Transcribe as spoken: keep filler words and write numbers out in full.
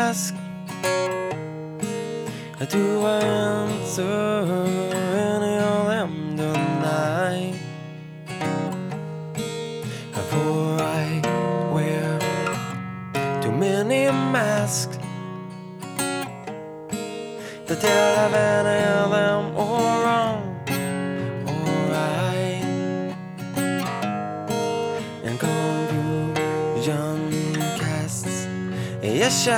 ask, do I answer any of them tonight? For I wear too many masks to tell if any of them are wrong or right. And confusion casts a shadow